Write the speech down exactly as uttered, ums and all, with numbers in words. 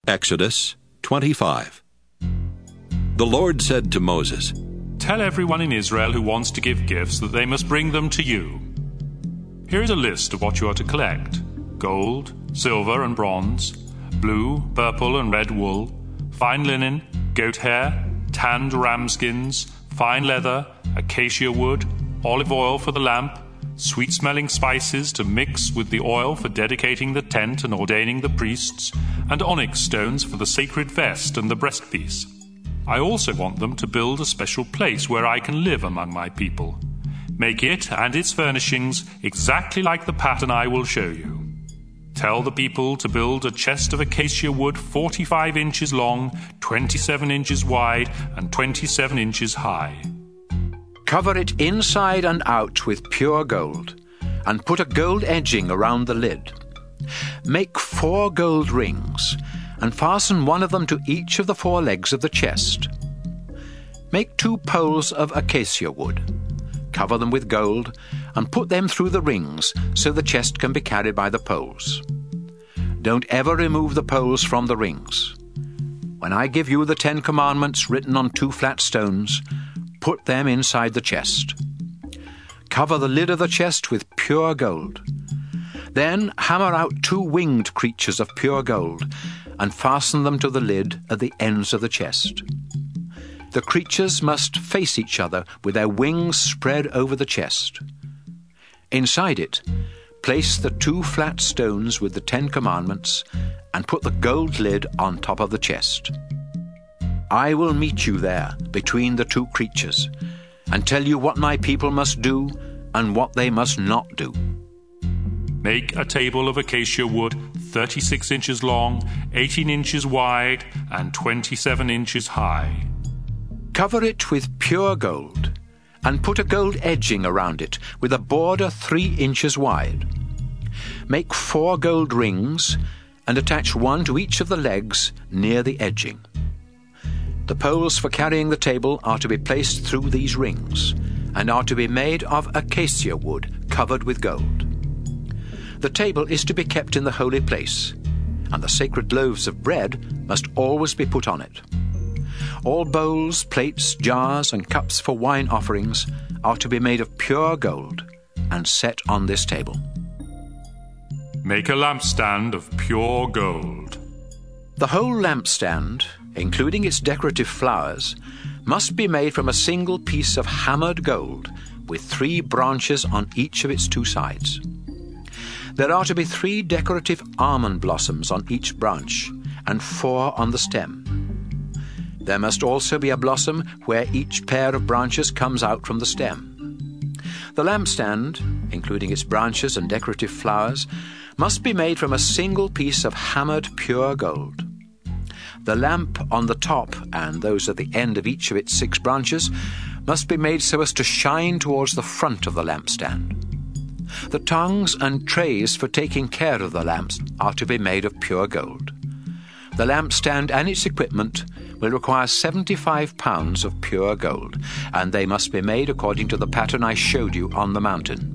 Exodus twenty-five. The Lord said to Moses, Tell everyone in Israel who wants to give gifts that they must bring them to you. Here is a list of what you are to collect: gold, silver and bronze, blue, purple and red wool, fine linen, goat hair, tanned ram skins, fine leather, acacia wood, olive oil for the lamp, sweet-smelling spices to mix with the oil for dedicating the tent and ordaining the priests, and onyx stones for the sacred vest and the breastpiece. I also want them to build a special place where I can live among my people. Make it and its furnishings exactly like the pattern I will show you. Tell the people to build a chest of acacia wood forty-five inches long, twenty-seven inches wide, and twenty-seven inches high. Cover it inside and out with pure gold, and put a gold edging around the lid. Make four gold rings, and fasten one of them to each of the four legs of the chest. Make two poles of acacia wood. Cover them with gold, and put them through the rings so the chest can be carried by the poles. Don't ever remove the poles from the rings. When I give you the Ten Commandments written on two flat stones, put them inside the chest. Cover the lid of the chest with pure gold. Then hammer out two winged creatures of pure gold and fasten them to the lid at the ends of the chest. The creatures must face each other with their wings spread over the chest. Inside it, place the two flat stones with the Ten Commandments and put the gold lid on top of the chest. I will meet you there between the two creatures and tell you what my people must do and what they must not do. Make a table of acacia wood thirty-six inches long, eighteen inches wide, and twenty-seven inches high. Cover it with pure gold and put a gold edging around it with a border three inches wide. Make four gold rings and attach one to each of the legs near the edging. The poles for carrying the table are to be placed through these rings and are to be made of acacia wood covered with gold. The table is to be kept in the holy place, and the sacred loaves of bread must always be put on it. All bowls, plates, jars, and cups for wine offerings are to be made of pure gold and set on this table. Make a lampstand of pure gold. The whole lampstand, including its decorative flowers, must be made from a single piece of hammered gold with three branches on each of its two sides. There are to be three decorative almond blossoms on each branch and four on the stem. There must also be a blossom where each pair of branches comes out from the stem. The lampstand, including its branches and decorative flowers, must be made from a single piece of hammered pure gold. The lamp on the top and those at the end of each of its six branches must be made so as to shine towards the front of the lampstand. The tongues and trays for taking care of the lamps are to be made of pure gold. The lampstand and its equipment will require seventy-five pounds of pure gold, and they must be made according to the pattern I showed you on the mountain.